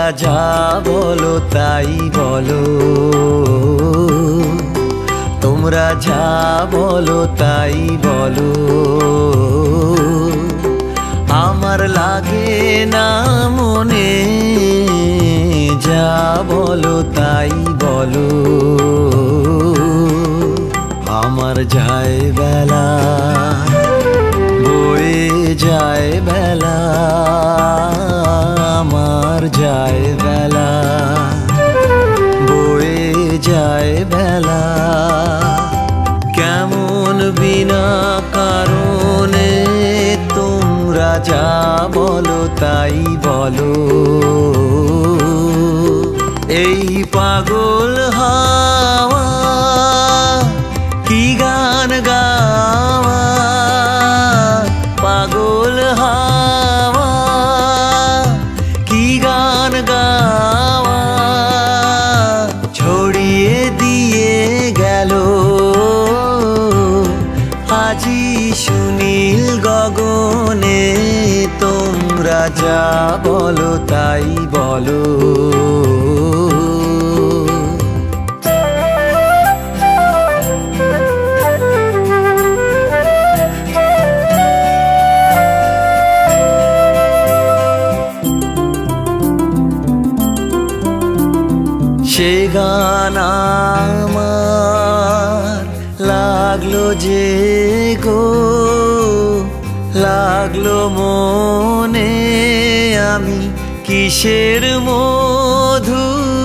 তোমরা যা বলো তাই বলো, তোমরা যা বলো তাই বলো, আমার লাগে না মনে, যা বলো তাই বলো। আমার যায় বেলা, বয়ে যায় বেলা, আমার যায় বেলা, বয়ে যায় বেলা। কেমন বিনা কারণে তোমরা যা বলো তাই বলো, এই পাগল হাওয়া কি গান গাওয়া, পাগল হাওয়া কি গান গাওয়া, ছড়িয়ে দিয়ে গেল আজি সুনীল গগনে। তোমরা যা বলো তাই বলো। সে গান আমার লাগলো যে গো, লাগলো মনে, আমি কিসের মধু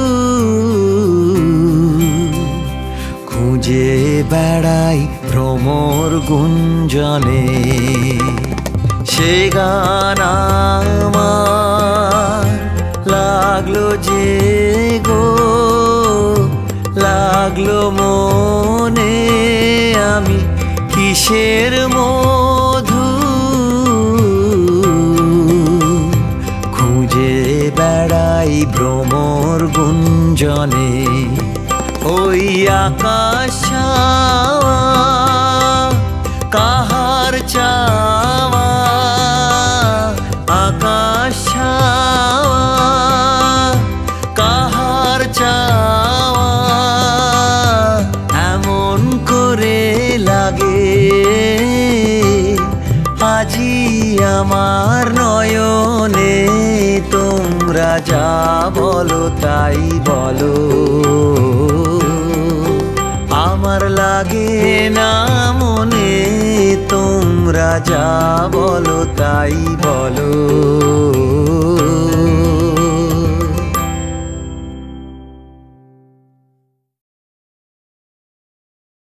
খুঁজে বেড়াই ভ্রমর গুঞ্জনে। সে গান আমার লাগলো যে গো, লাগলো মনে, আমি কিসের মধু খুঁজে বেড়াই ভ্রমর গুঞ্জনে। ওই আকাশ ছাওয়া কাহার চাওয়া, আকাশ ছাওয়া কাহার চাওয়া, এমন করে লাগে আজি আমার নয়নে। তোমরা যা বলো তাই বলো, আমার লাগে না মনে, তোমরা যা বলো তাই বলো।